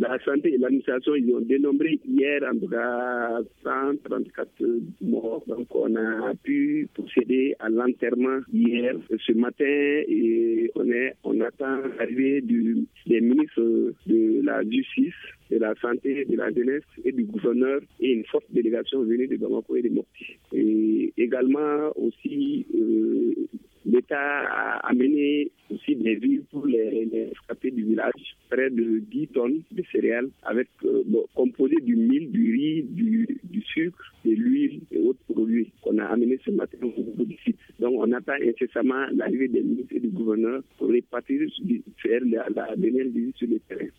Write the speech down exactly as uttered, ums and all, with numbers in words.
la santé et l'administration, ils ont dénombré hier en tout cas cent trente-quatre morts. Donc on a pu procéder à l'enterrement hier. Ce matin, et on, est, on attend l'arrivée du, des ministres de la Justice, de la Santé, de la Jeunesse et du gouverneur et une forte délégation venue de Bamako et de Mopti. Et également aussi, euh, l'État a amené aussi des villes pour les, les escapés du village, près de dix tonnes de céréales avec euh, bon, composé du mil, du riz, du, du sucre, de l'huile et autres produits qu'on a amenés ce matin au niveau du site. Donc on attend incessamment l'arrivée des ministres et du gouverneur pour répartir, faire la, la dernière visite sur le terrain.